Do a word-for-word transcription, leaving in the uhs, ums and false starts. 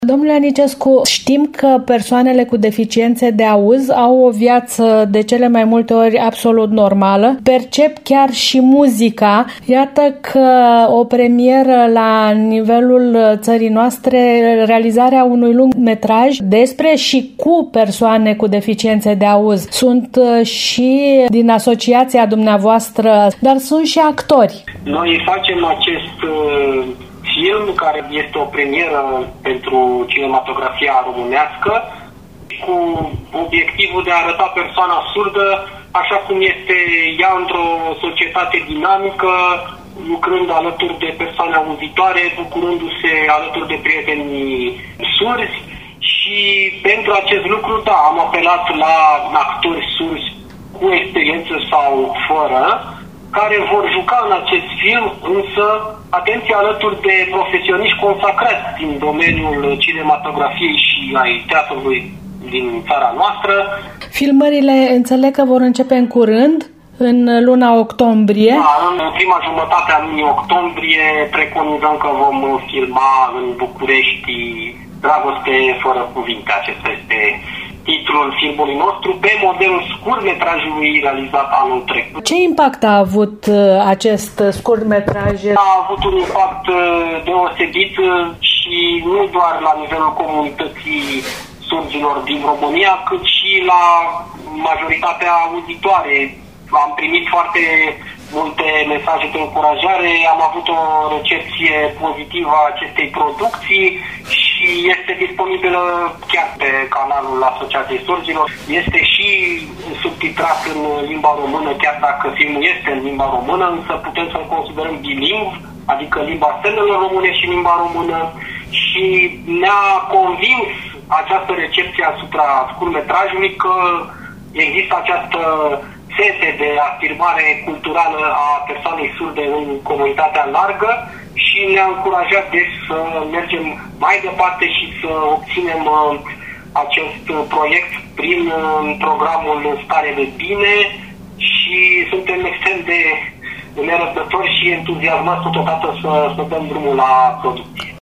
Domnule Anicescu, știm că persoanele cu deficiențe de auz au o viață de cele mai multe ori absolut normală, percep chiar și muzica. Iată că o premieră la nivelul țării noastre, realizarea unui lung metraj despre și cu persoane cu deficiențe de auz. Sunt și din asociația dumneavoastră, dar sunt și actori. Noi facem acest film, care este o premieră pentru cinematografia românească, cu obiectivul de a arăta persoana surdă așa cum este ea într-o societate dinamică, lucrând alături de persoane auzitoare, bucurându-se alături de prietenii surzi. Și pentru acest lucru, da, am apelat la actori surzi cu experiență sau fără, care vor juca în acest film, însă, atenție, alături de profesioniști consacrați din domeniul cinematografiei și ai teatrului din țara noastră. Filmările, înțeleg că vor începe în curând, în luna octombrie. Da, în prima jumătate a lunii octombrie preconizăm că vom filma în București Dragoste fără cuvinte. Acesta este titlul filmului nostru, pe modelul scurtmetrajului realizat anul trecut. Ce impact a avut acest scurtmetraj? A avut un impact deosebit și nu doar la nivelul comunității surzilor din România, cât și la majoritatea auditoare. Am primit foarte multe mesaje de încurajare, am avut o recepție pozitivă a acestei producții și este disponibilă chiar pe canalul Asociației Surzilor. Este și subtitrat în limba română, chiar dacă filmul este în limba română, însă putem să-l considerăm bilingv, adică limba semnelor române și limba română. Și ne-a convins această recepție asupra scurtmetrajului că există această sete de afirmare culturală a persoanei surde în comunitatea largă și ne-a încurajat deci să mergem mai departe și să obținem acest proiect prin programul Stare de Bine și suntem extrem de nerăbdători și entuziasmați totodată să, să dăm drumul la producție.